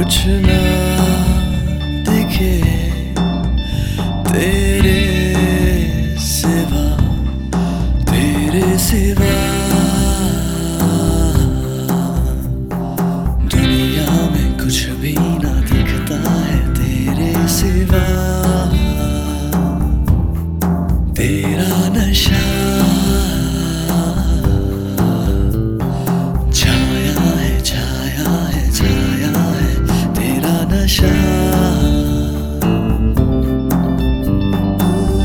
कुछ ना दिखे तेरे सिवा, तेरे सिवा। दुनिया में कुछ भी ना दिखता है तेरे सिवा।